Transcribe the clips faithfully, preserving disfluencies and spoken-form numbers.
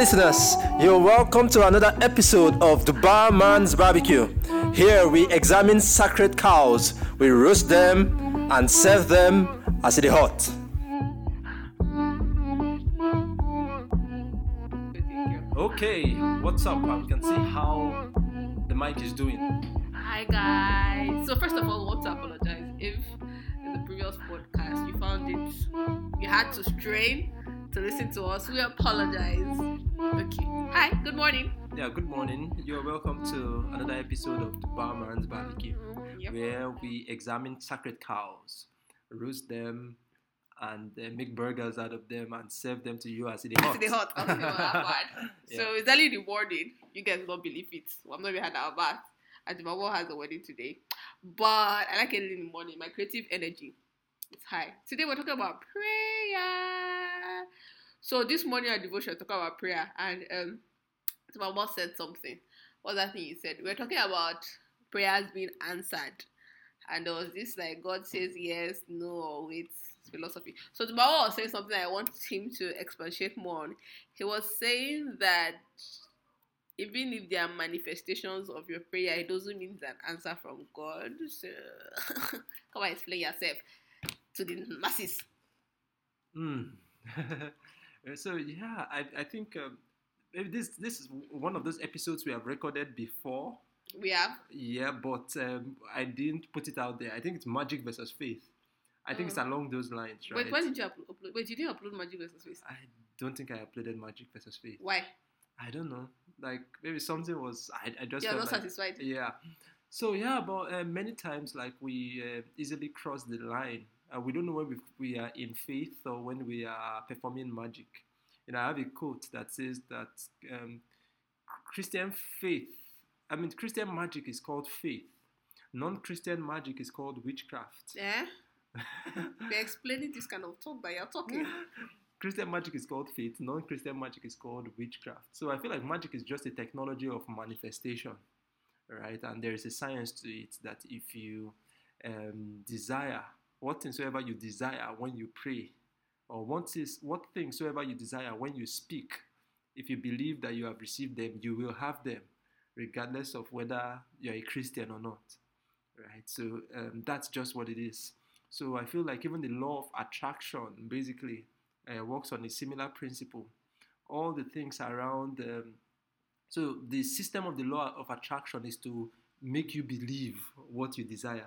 listeners, you're welcome to another episode of the Barman's Barbecue. Here we examine sacred cows, we roast them and serve them as it is hot. Okay, what's up? We can see how the mic is doing. Hi guys. So first of all, I want to apologize if in the previous podcast you found it, you had to strain to listen to us. We apologize. Okay. Hi, good morning. Yeah, good morning. You're welcome to another episode of the Barman's Barbecue, Yep. where we examine sacred cows, roast them, and uh, make burgers out of them and serve them to you as it is hot. It's the hot. Okay, well, that bad. Yeah. So it's early in the morning. You guys don't believe it. Well, I'm not even had our bath. And my mom has a wedding today. But I like it in the morning. My creative energy is high. Today we're talking about prayer. So this morning our devotion talking about prayer. And um, so my mom said something. What's that thing you said? We're talking about prayers being answered. And there was this like God says yes, no, or wait philosophy. So tomorrow was saying something I want him to expatiate more on. He was saying that even if there are manifestations of your prayer, it doesn't mean it's an answer from God. So come and explain yourself to the masses. Mm. So yeah, I I think um, maybe this this is one of those episodes we have recorded before. We have. Yeah, but um, I didn't put it out there. I think it's magic versus faith. I think Mm. it's along those lines, right? Wait, when did you upload? Wait, you didn't upload Magic versus Faith? I don't think I uploaded magic versus faith. Why? I don't know. Like maybe something was. I, I just You're felt not like, satisfied. yeah. So yeah, but uh, many times like we uh, easily cross the line. Uh, we don't know when we, we are in faith or when we are performing magic. You know, I have a quote that says that um, Christian faith, I mean, Christian magic is called faith. Non-Christian magic is called witchcraft. Yeah. They're explaining this kind of talk that you're talking. Christian magic is called faith. Non-Christian magic is called witchcraft. So I feel like magic is just a technology of manifestation, right? And there is a science to it that if you um, desire what things soever you desire when you pray, or what is what things soever you desire when you speak, if you believe that you have received them, you will have them, regardless of whether you're a Christian or not, right? So um, that's just what it is. So I feel like even the law of attraction basically uh, works on a similar principle. All the things around, um, so the system of the law of attraction is to make you believe what you desire,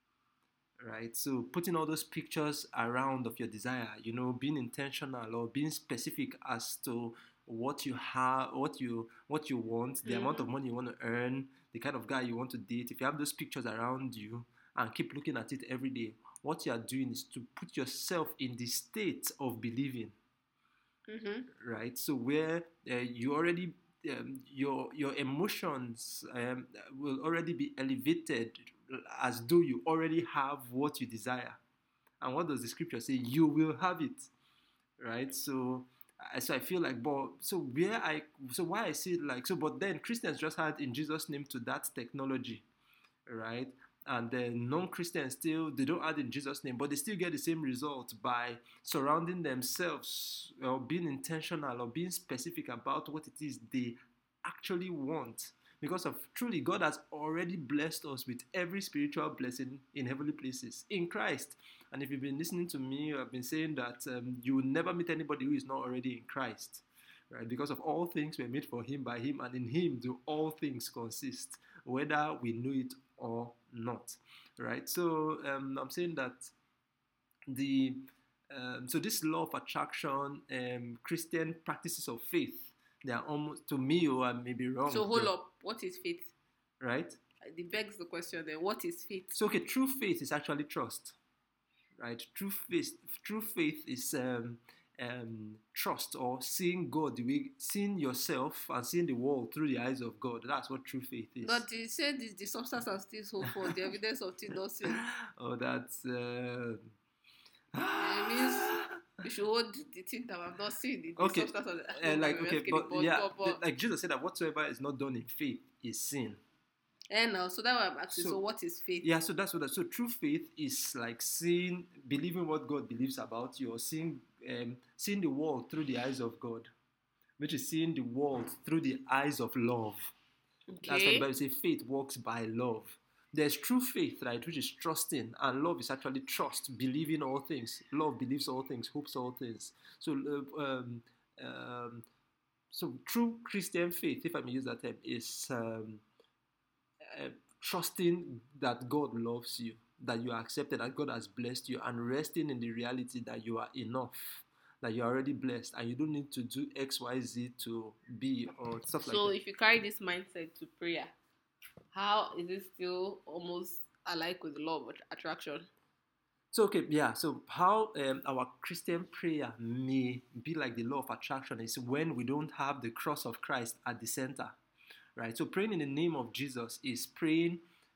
right? So putting all those pictures around of your desire, you know, being intentional or being specific as to what you have, what you what you want, the Mm-hmm. amount of money you want to earn, the kind of guy you want to date. If you have those pictures around you and keep looking at it every day, what you are doing is to put yourself in the state of believing, Mm-hmm. right? So where uh, you already um, your your emotions um, will already be elevated as though you already have what you desire. And what does the scripture say? You will have it, right? So uh, so I feel like, but so where I so why I see it like so, but then Christians just had in Jesus' name to that technology, right? And then non-Christians still, they don't add in Jesus' name, but they still get the same result by surrounding themselves or being intentional or being specific about what it is they actually want. Because of truly, God has already blessed us with every spiritual blessing in heavenly places in Christ. And if you've been listening to me, I've been saying that um, you will never meet anybody who is not already in Christ, right? Because of all things were made for Him, by Him, and in Him do all things consist, whether we know it or not, right? So um, I'm saying that the um, so this law of attraction, um, Christian practices of faith, they are almost, to me, or I may be wrong. So hold but- up. What is faith? right? It begs the question then. What is faith? So okay, true faith is actually trust, right? True faith, true faith is um, um, trust or seeing God the way, seeing yourself and seeing the world through the eyes of God. That's what true faith is. But you said this, the substance of things hope for, the evidence of things not seen. Oh, that's. Uh... It means you should hold the thing that I've not seen. The, the Okay, substance of the, uh, like I'm okay, asking but the- yeah, but- but- like Jesus said that whatsoever is not done in faith is sin. And now, so that's what I'm asking. So, So- what is faith? Yeah, so that's what. That, so true faith is like seeing, believing what God believes about you, or seeing, um, seeing the world through the eyes of God. which is seeing the world through the eyes of love. Okay. That's why the Bible says faith works by love. There's true faith, right, which is trusting, and love is actually trust, believing all things. Love believes all things, hopes all things. So, uh, um, um, so true Christian faith, if I may use that term, is um, uh, trusting that God loves you, that you are accepted, that God has blessed you, and resting in the reality that you are enough, that you're already blessed, and you don't need to do X, Y, Z to be or stuff So like that. So if you carry this mindset to prayer, how is it still almost alike with the law of attraction? So, okay, yeah, so how um, our Christian prayer may be like the law of attraction is when we don't have the cross of Christ at the center, right? So praying in the name of Jesus is praying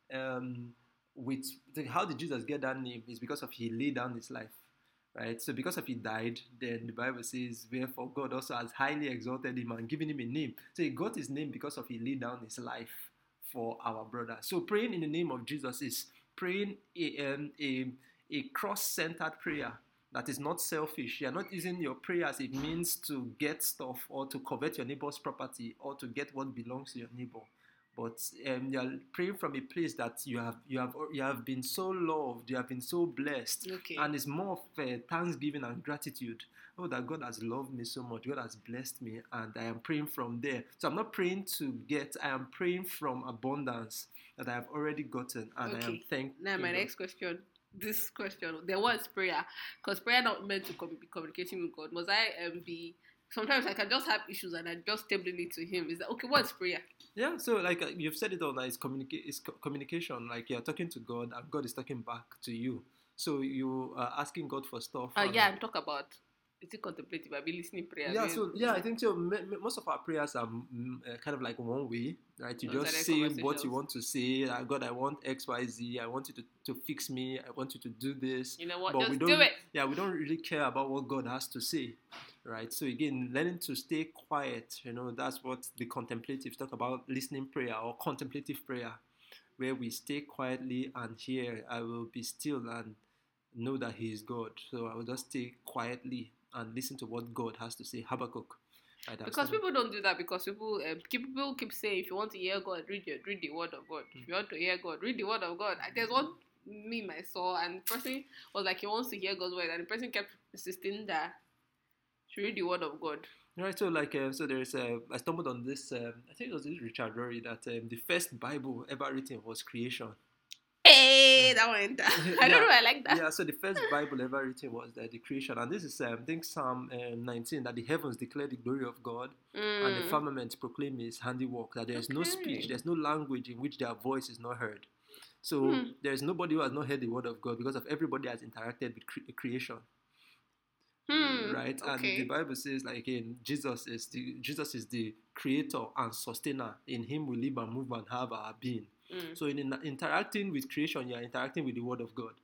um, with, how did Jesus get that name? It's because of he laid down his life, right? So because of he died, then the Bible says, wherefore God also has highly exalted him and given him a name. So he got his name because of he laid down his life for our brother. So praying in the name of Jesus is praying a, um, a, a cross-centered prayer that is not selfish. You're not using your prayer as a means to get stuff or to covet your neighbor's property or to get what belongs to your neighbor. But um, you're praying from a place that you have you have you have been so loved, you have been so blessed, Okay. and it's more of uh, thanksgiving and gratitude. Oh, that God has loved me so much, God has blessed me, and I am praying from there. So I'm not praying to get, I am praying from abundance that I have already gotten, and Okay. I am thankful. Now my next question. This question, there was prayer, because prayer not meant to com- be communicating with God. Must I um, be? Sometimes I can just have issues and I just table it to Him. Is that okay? What's prayer? Yeah, so like uh, you've said it all. That it's, communica- it's co- communication. Like you're talking to God, and God is talking back to you. So you are asking God for stuff. Uh, and- yeah, and talk about, is it contemplative? I be listening prayer. Yeah, I mean, so yeah, I think so. M- m- most of our prayers are mm, uh, kind of like one way, right? You Those are just the say what conversations. you want to say. Uh, God, I want X, Y, Z. I want you to, to fix me. I want you to do this. You know what? But Just we do don't. it. Yeah, we don't really care about what God has to say, right? So again, learning to stay quiet. You know, that's what the contemplatives talk about: listening prayer or contemplative prayer, where we stay quietly and hear. I will be still and know that He is God. So I will just stay quietly and listen to what God has to say. Habakkuk. Right, Because people don't do that, because people um, keep, people keep saying, if you want to hear God, read your, read the word of God. Mm. If you want to hear God, read the word of God. And there's one meme I saw, and the person was like, he wants to hear God's word, and the person kept insisting that to read the word of God. Right, so like, uh, so there's, uh, I stumbled on this, um, I think it was this Richard Rory, that um, the first Bible ever written was creation. Hey, that one. I yeah, don't know. I like that. Yeah, so the first Bible ever written was uh, the creation, and this is um, I think Psalm um, nineteen, that the heavens declare the glory of God, mm. and the firmament proclaim His handiwork. That there is okay. no speech, there's no language in which their voice is not heard. So hmm. there is nobody who has not heard the word of God, because of everybody has interacted with cre- creation. Hmm. Right, okay. And the Bible says, like again, Jesus is the Jesus is the creator and sustainer. In Him we live and move and have our being. Mm. So in, in interacting with creation, you are interacting with the Word of God.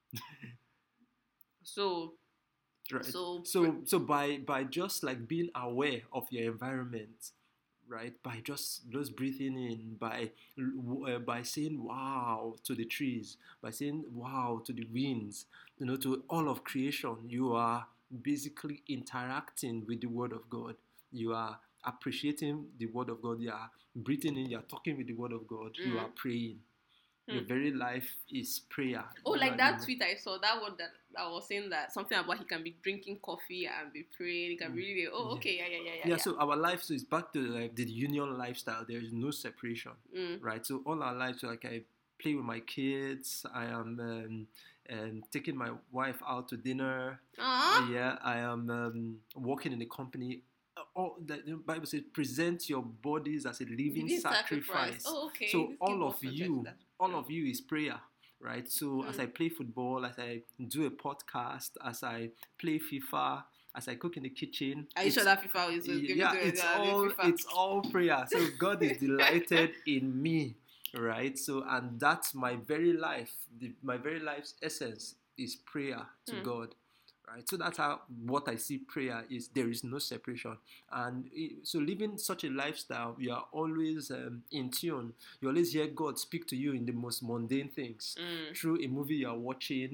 so, right. So, so, so by by just like being aware of your environment, right? By just just breathing in, by uh, by saying wow to the trees, by saying wow to the winds, you know, to all of creation, you are basically interacting with the Word of God. You are appreciating the Word of God. You are breathing in. You are talking with the Word of God. Mm. You are praying. Mm. Your very life is prayer. Oh, like that tweet I saw, that one that I was saying that something about he can be drinking coffee and be praying. He can mm. be really. Oh, okay, yeah, yeah, yeah, yeah. Yeah. So our life, so it's back to like the union lifestyle. There is no separation, mm. right? So all our lives, so like I play with my kids. I am. Um, and taking my wife out to dinner. Uh, yeah, I am um, working in a company. All the, the Bible says, present your bodies as a living, living sacrifice. sacrifice. Oh, okay. So this all of you, all of you is prayer, right? So mm. as I play football, as I do a podcast, as I play FIFA, as I cook in the kitchen. Are you sure that FIFA is? Yeah, it's all FIFA. It's all prayer. So God is delighted in me. Right, so and that's my very life. The, my very life's essence is prayer to mm. God. Right, so that's how what I see prayer is. There is no separation, and it, so living such a lifestyle, you are always um, in tune. You always hear God speak to you in the most mundane things mm. through a movie you are watching,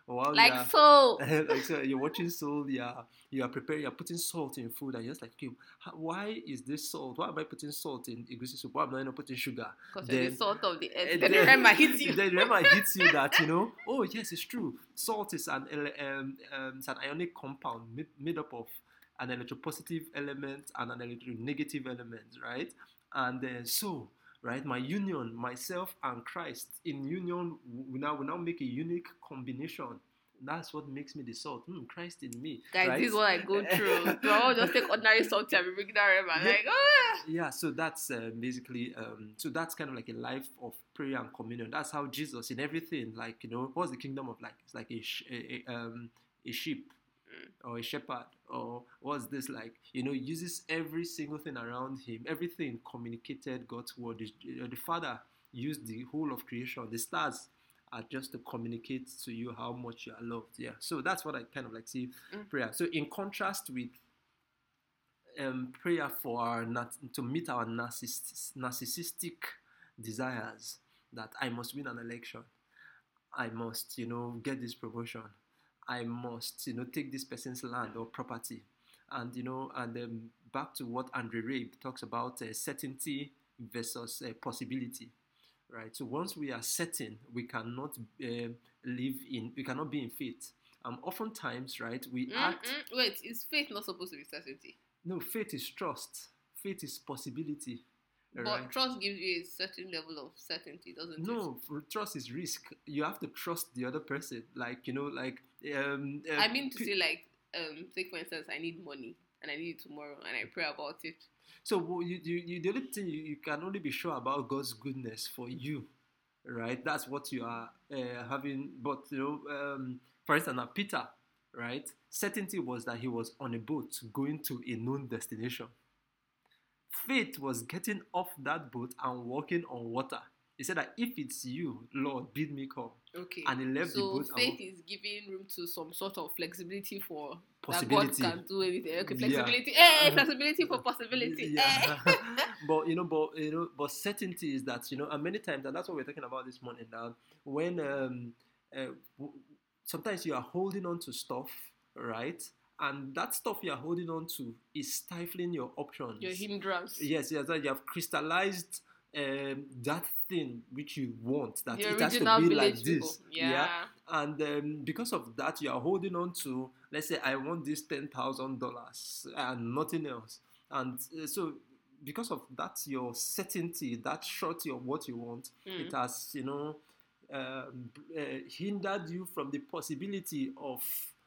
while Like you're so. like so you're watching Soul, yeah, you are preparing, you're putting salt in food, and you're just like, okay, how, why is this salt? Why am I putting salt in egusi soup? Why am I not putting sugar? Because you're the salt of the earth. eh, Then remember hits you. Then remember hits you that, you know, oh yes, it's true. Salt is an ele- um, um, it's an ionic compound made, made up of an electropositive element and an electronegative element, right? And uh, so, right, my union, myself and Christ in union, we now we now make a unique combination. That's what makes me the salt. Mm, Christ in me. Guys, right? this is what I go through. Do I want to just take ordinary salt and bring that river? Yeah. Like, oh. Yeah, so that's uh, basically, um, so that's kind of like a life of prayer and communion. That's how Jesus, in everything, like, you know, what's the kingdom of like? It's like a, sh- a, a, um, a sheep or a shepherd, or what's this like? You know, uses every single thing around him. Everything communicated God's word. The, the Father used the whole of creation, the stars are just to communicate to you how much you are loved. Yeah. So that's what I kind of like see Mm. prayer. So in contrast with um, prayer for our nat- to meet our narciss- narcissistic desires, that I must win an election, I must, you know, get this promotion, I must, you know, take this person's land or property, and you know, and um, back to what Andre Rabe talks about, uh, certainty versus uh, possibility. Right. So once we are certain, we cannot uh, live in, we cannot be in faith. Um, oftentimes, right, we Mm, act. mm. Wait, is faith not supposed to be certainty? No, faith is trust. Faith is possibility. But Right? trust gives you a certain level of certainty, doesn't it? No, for- trust is risk. You have to trust the other person. Like, you know, like. Um, uh, I mean to pe- say, like, um, take for instance, I need money and I need it tomorrow, and I pray about it. So well, you, you, you, the only thing you, you can only be sure about God's goodness for you, right? That's what you are uh, having. But you know, um, for instance, now Peter, right? Certainty was that he was on a boat going to a known destination. Faith was getting off that boat and walking on water. He said that if it's you, Lord, bid me come. Okay. And he left the So boat and faith walked. is giving room to some sort of flexibility for Possibility. that God can do anything. Okay, Yeah. flexibility. Eh, flexibility for possibility. Yeah. Eh. but you know, but you know, but certainty is that, you know, and many times, and that's what we're talking about this morning now. When um, uh, w- sometimes you are holding on to stuff, right? And that stuff you are holding on to is stifling your options. Your hindrance. Yes, yes, that you have crystallized um, that thing which you want, that The it has to original be village like people. this. Yeah. And um, because of that, you are holding on to, let's say, I want this ten thousand dollars and nothing else. And uh, so, because of that, your certainty, that surety of what you want, Mm. it has, you know, um, uh, hindered you from the possibility of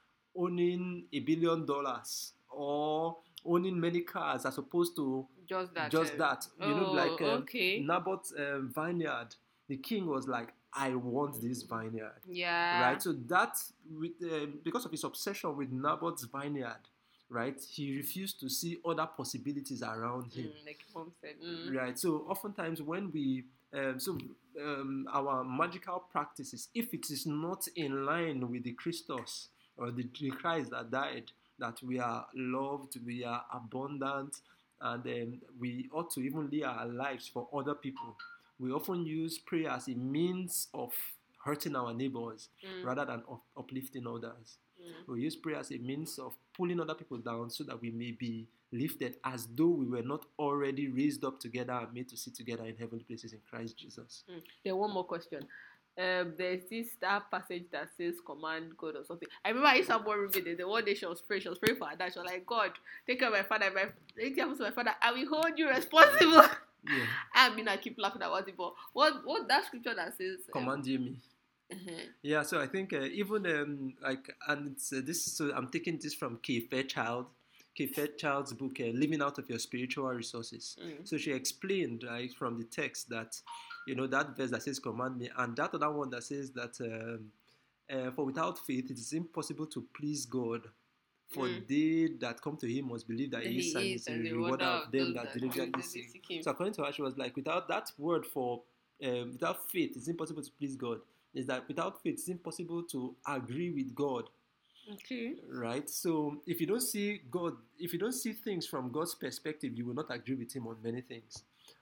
owning a billion dollars or owning many cars, as opposed to Just that. just um, that. You know, oh, like um, okay. Naboth's um, vineyard. The king was like, I want this vineyard. Yeah. Right? So that, with um, because of his obsession with Naboth's vineyard, right, he refused to see other possibilities around him. Mm, like mom said. Mm. Right. So oftentimes when we um, so um, our magical practices, if it is not in line with the Christos or the, the Christ that died, that we are loved, we are abundant, and um, we ought to even live our lives for other people. We often use prayer as a means of hurting our neighbors Mm. rather than up- uplifting others. Mm. We use prayer as a means of pulling other people down so that we may be lifted, as though we were not already raised up together and made to sit together in heavenly places in Christ Jesus. Mm. Then one more question. Um, there's this that passage that says command God or something. I remember I used to have one roommate. The one day she was praying, she was praying for her dad. She was like, God, take care of my father. My anything happens to my father, I will hold you responsible. Yeah. I mean, I keep laughing about it, but what what that scripture that says um, Command you me. uh-huh. Yeah, so I think uh, even um, like, and it's, uh, this. So I'm taking this from Kay Fairchild, Kay Fairchild's book, uh, "Living Out of Your Spiritual Resources." Mm. So she explained, right, from the text that, you know, that verse that says "command me," and that other one that says that, um, uh, "For without faith, it is impossible to please God. For Mm. they that come to Him must believe that That He is, He and is, is a and the rewarder rewarder of them those that that diligently diligently seek." seek Him. So according to her, she was like, without that word for um, without faith, it's impossible to please God. Is that without faith, it's impossible to agree with God, Okay. right? So if you don't see God, if you don't see things from God's perspective, you will not agree with Him on many things.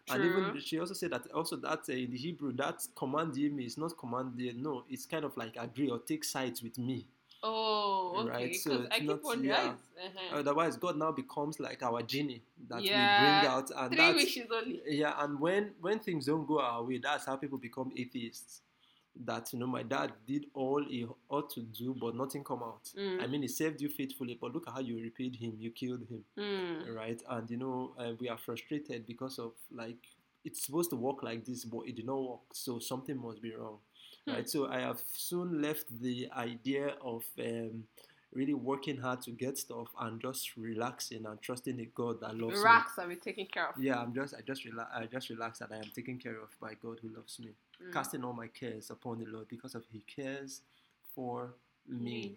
And True. even she also said that also that uh, in the Hebrew, that command ye me is not command ye, no, it's kind of like agree or take sides with me. Oh, okay. Right, so Because it's I keep not- wondering. yeah. Uh-huh. Otherwise, God now becomes like our genie that Yeah, we bring out, and Three that's wishes only. yeah. And when when things don't go our way, that's how people become atheists. That you know, my dad did all he ought to do, but nothing come out. Mm. I mean, he saved you faithfully, but look at how you repaid him. You killed him, Mm. right? And you know, uh, we are frustrated because of like it's supposed to work like this, but it did not work. So something must be wrong, Hmm. right? So I have soon left the idea of um, really working hard to get stuff and just relaxing and trusting a God that loves Relax and be taken care of. me. Yeah, I'm just I just relax I just relax that I am taken care of by God who loves me. Mm. Casting all my cares upon the Lord because of He cares for me. Me.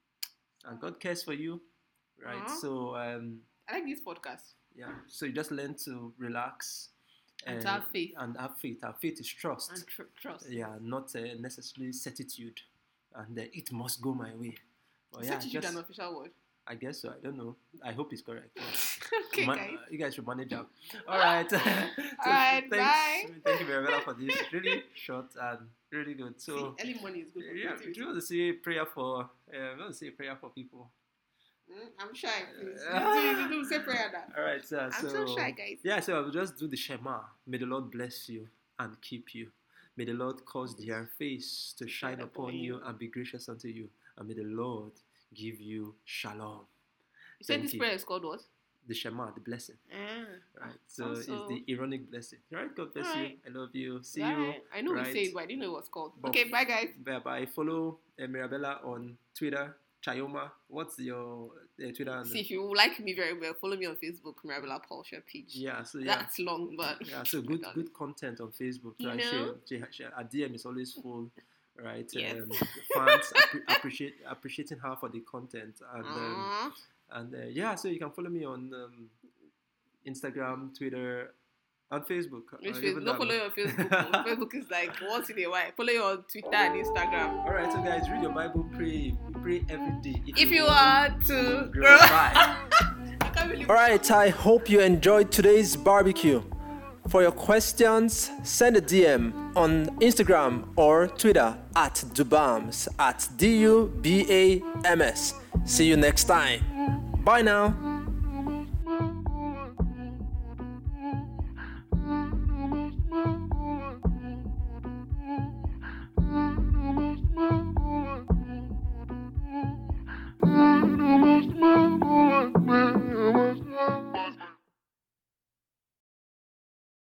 And God cares for you, right? Uh-huh. So um I like this podcast. yeah, so you just learn to relax And to have faith. and have faith. And faith is trust. And tr- trust. Yeah, not uh, necessarily certitude, and uh, it must go my way. But yeah, Certitude just, an official word. I guess so. I don't know. I hope it's correct. Okay, Ma- guys. You guys should manage up. All right. So right, thanks. bye. Thank you very much for this. Really short and really good. So See, early morning is good for yeah, creativity. do you want to say a prayer for? Uh, I want to say a prayer for people. Mm, I'm shy. Please. You do, you do say prayer now. All right. So, I'm so shy, guys. Yeah, so I will just do the Shema. May the Lord bless you and keep you. May the Lord cause their face to shine upon you and be gracious unto you. And may the Lord give you shalom. You said Thank this you. prayer is called what? The Shema, the blessing. Ah. Right. So Also- it's the Aaronic blessing. All right. God bless Alright. you. I love you. See Right. I know right. we say it, but I didn't know it was called. But- Okay, bye, guys. you. Bye bye. Follow uh, Mirabella on Twitter. Chayoma. What's your uh, Twitter handle? See, if you like me very well, follow me on Facebook, Mirabella Paulshire page. Yeah. So yeah. That's long, but Yeah, so good Done. good content on Facebook. You Right? know? She, she, she, her D M is always full, right? Yes. Um, fans appre- appreciate appreciating her for the content, and um, Aww. and uh, yeah, so you can follow me on um, Instagram, Twitter, and Facebook. Which Uh, face- even don't though follow I'm- you on Facebook. Facebook is like once in a while. Follow you on Twitter and Instagram. All right, so guys, read your Bible, pray, pray every day. If you want to grow. Bye. I can't believe All right, I hope you enjoyed today's barbecue. For your questions, send a D M on Instagram or Twitter at Dubams at D U B A M S. See you next time. Bye now.